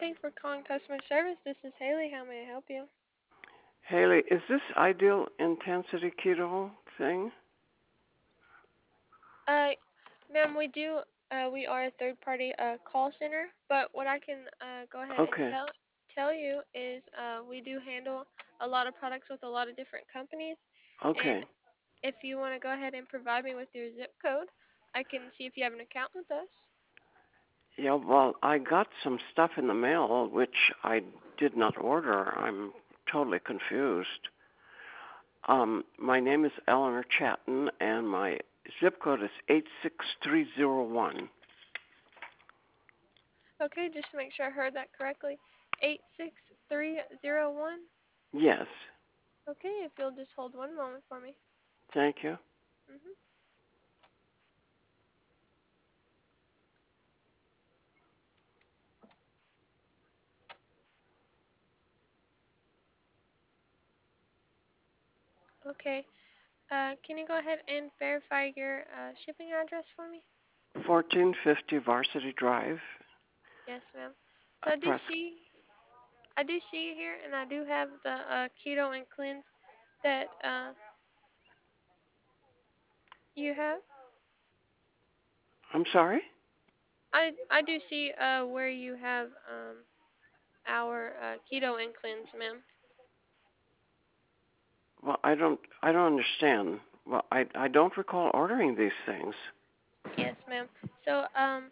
Thanks for calling customer service. This is Haley. How may I help you? Haley, is this ideal intensity keto thing? Uh, ma'am, we are a third party call center, but what I can go ahead and Okay, tell you is we do handle a lot of products with a lot of different companies, and okay. if you want to go ahead and provide me with your zip code, I can see if you have an account with us. Yeah, well, I got some stuff in the mail which I did not order. I'm totally confused. My name is Eleanor Chatton, and my zip code is 86301. Okay, just to make sure I heard that correctly. 86301. Yes, Okay, if you'll just hold one moment for me. thank you. Mhm. Okay. Can you go ahead and verify your shipping address for me? 1450 Varsity Drive, Yes, ma'am. So Prescott. I do see you here, and I do have the keto and cleanse that you have. I'm sorry? I do see where you have our keto and cleanse, ma'am. Well, I don't understand. Well, I don't recall ordering these things. Yes, ma'am. So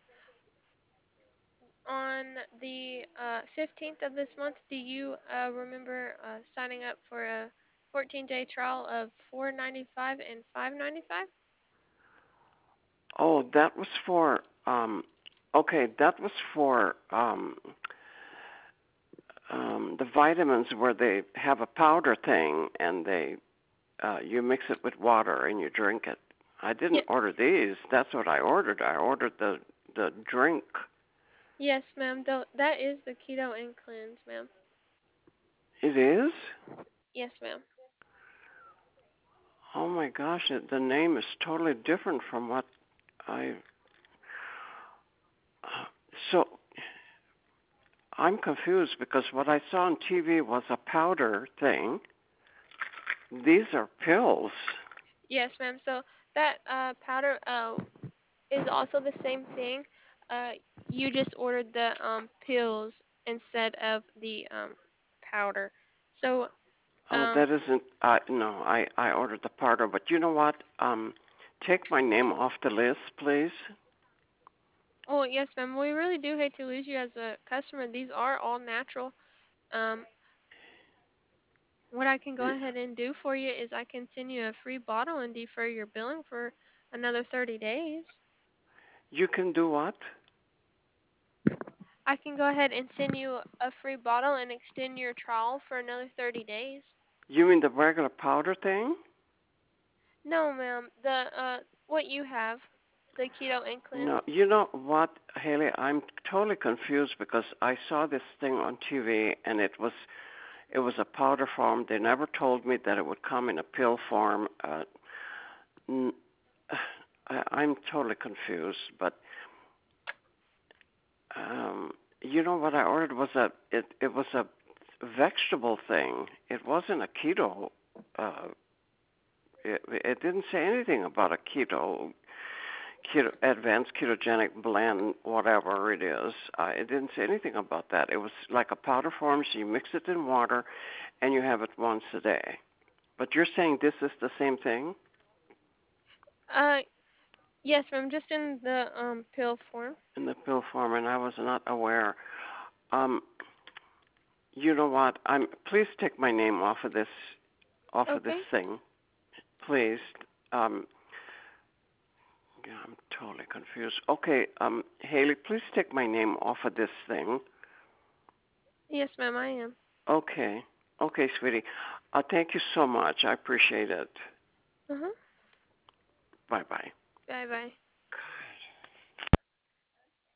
on the 15th of this month, do you remember signing up for a 14-day trial of 4.95 and 5.95? Oh, that was for okay, that was for the vitamins where they have a powder thing and they you mix it with water and you drink it. I didn't Yes. order these. That's what I ordered. I ordered the drink. Yes, ma'am. Though that is the keto and cleanse, ma'am. It is? Yes, ma'am. Oh my gosh, the name is totally different from what I so I'm confused because what I saw on TV was a powder thing. These are pills. Yes, ma'am. So that powder is also the same thing. Uh, you just ordered the pills instead of the powder. So Oh, that isn't. No, I ordered the powder. But you know what? Take my name off the list, please. oh yes, ma'am. We really do hate to lose you as a customer. These are all natural. Um, what I can go Y- ahead and do for you is I can send you a free bottle and defer your billing for another 30 days. You can do what? I can go ahead and send you a free bottle and extend your trial for another 30 days. You mean the regular powder thing? No, ma'am. The what you have, the keto and cleanse. No. You know what, Haley? I'm totally confused because I saw this thing on TV and it was a powder form. They never told me that it would come in a pill form. N- I'm totally confused. But you know what I ordered was it was a vegetable thing. It wasn't a keto. Uh, it didn't say anything about a keto advanced ketogenic blend, whatever it is. It didn't say anything about that. It was like a powder form. So you mix it in water, and you have it once a day. But you're saying this is the same thing Uh, yes, ma'am. Just in the pill form. in the pill form, and I was not aware. Um, you know what? Please take my name off of this Okay. thing, please. Um, yeah, I'm totally confused. Okay, Haley, please take my name off of this thing. Yes, ma'am. I am. Okay, okay, sweetie. Thank you so much. I appreciate it. Uh huh. Bye bye. Bye bye.